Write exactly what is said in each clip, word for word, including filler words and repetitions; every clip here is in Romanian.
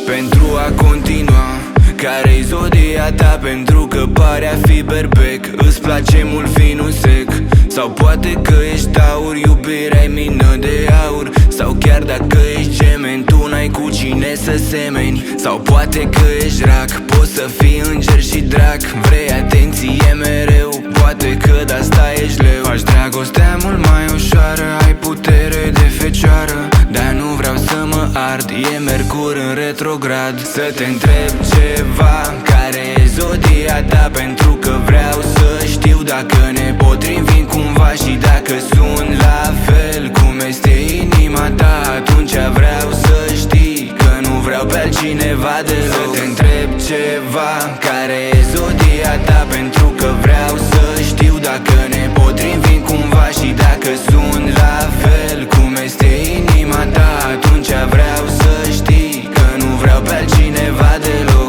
Pentru a continua, care-i zodia ta? Pentru că pare a fi berbec, îți place mult vinul sec. Sau poate că ești aur, iubirea-i mină de aur. Sau chiar dacă ești gemen, tu n-ai cu cine să semeni. Sau poate că ești rac, poți să fii înger și drac. Vrei atenție mereu, poate că de asta ești leu. Faci dragostea mult mai ușoară, ai putere de fecioară. Dar nu vreau să mă ard, e Mercur în retrograd. Să te întreb ceva, care e zodia ta? Pentru că vreau să știu dacă ne potrivim cumva și dacă sunt la fel cum este inima ta. Atunci vreau să știi că nu vreau pe altcineva deloc. Să te întreb ceva, care e zodia ta? Pentru că vreau să știu dacă ne potrivim cumva și dacă sunt la fel cum este inima ta. Atunci vreau să știi că nu vreau pe altcineva deloc.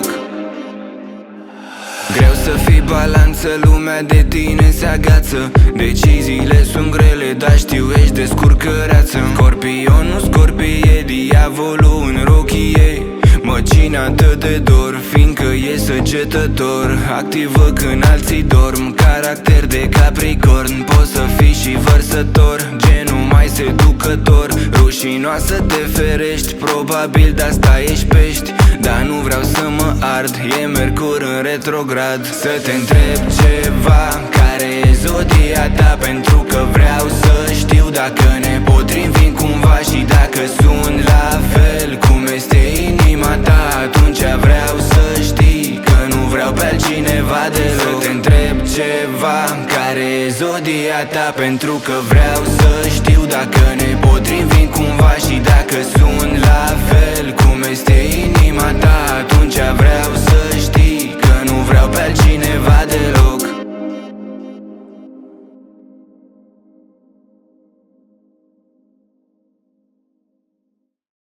Greu să fii balanță, lumea de tine se agață. Deciziile sunt grele, dar știu ești descurcăreață. Scorpion, nu scorpie, diavolul în rochii ei. Măcinată de dor, fiindcă e săgetător. Activă când alții dorm, caracter de capricorn. Poți să fii și vărsător, genul mai seducător. Rușinoasă te ferești, probabil de asta ești pești. Dar nu vreau să mă ard, e Mercur în retrograd. Să te întreb ceva, care e zodia ta? Pentru că vreau să știu dacă ne potrivim cumva și dacă sunt la fel cum este inima ta. Atunci vreau să știi că nu vreau pe altcineva deloc. Să te întreb ceva, care e zodia ta? Pentru că vreau să știu dacă ne potrivim cumva și dacă sunt la fel